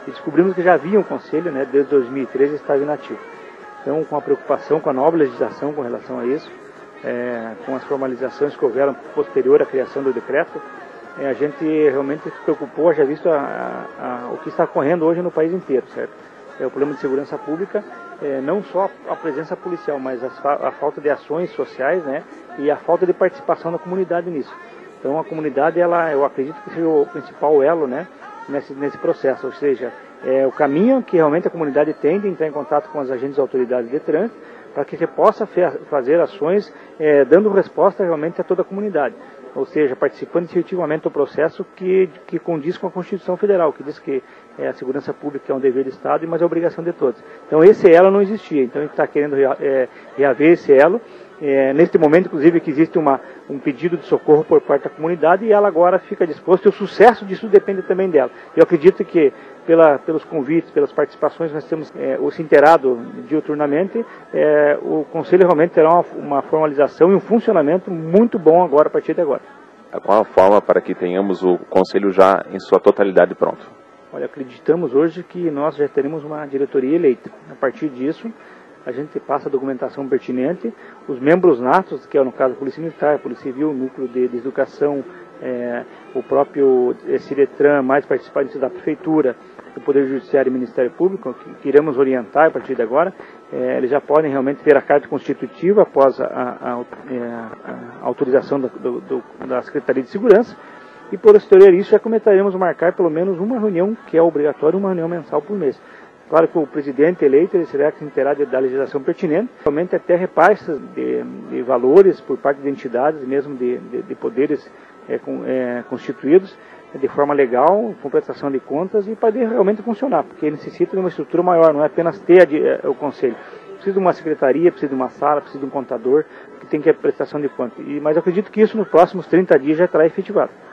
e descobrimos que já havia um conselho, né, desde 2013 estava inativo. Então, com a preocupação, com a nova legislação com relação a isso, com as formalizações que houveram posterior à criação do decreto, a gente realmente se preocupou, já visto o que está ocorrendo hoje no país inteiro, certo? O problema de segurança pública, não só a presença policial, mas a falta de ações sociais, né, e a falta de participação da comunidade nisso. Então a comunidade, eu acredito que seja o principal elo, né, nesse processo, ou seja, o caminho que realmente a comunidade tem de entrar em contato com as agentes e autoridades de trânsito, para que se possa fazer ações dando resposta realmente a toda a comunidade. Ou seja, participando efetivamente do processo que condiz com a Constituição Federal, que diz que a segurança pública é um dever do Estado, mas é obrigação de todos. Então esse elo não existia, então a gente está querendo reaver esse elo. Neste momento, inclusive, que existe um pedido de socorro por parte da comunidade e ela agora fica disposta, e o sucesso disso depende também dela. Eu acredito que pelos convites, pelas participações, nós temos se inteirado diuturnamente, o Conselho realmente terá uma formalização e um funcionamento muito bom agora, a partir de agora. Qual a forma para que tenhamos o Conselho já em sua totalidade pronto? Olha, acreditamos hoje que nós já teremos uma diretoria eleita. A partir disso, a gente passa a documentação pertinente, os membros natos, que é no caso a Polícia Militar, a Polícia Civil, o Núcleo de Educação, o próprio Ciretran, mais participantes da Prefeitura, do Poder Judiciário e Ministério Público, que iremos orientar a partir de agora, eles já podem realmente ter a carta constitutiva após a autorização da Secretaria de Segurança, e posterior a isso já começaremos a marcar pelo menos uma reunião, que é obrigatória, uma reunião mensal por mês. Claro que o presidente eleito ele será que terá da legislação pertinente, realmente até repasses de valores por parte de entidades, mesmo de poderes constituídos, de forma legal, com prestação de contas e para realmente funcionar, porque necessita de uma estrutura maior, não é apenas ter o conselho. Precisa de uma secretaria, precisa de uma sala, precisa de um contador, que tem que ter prestação de contas. Mas eu acredito que isso nos próximos 30 dias já estará efetivado.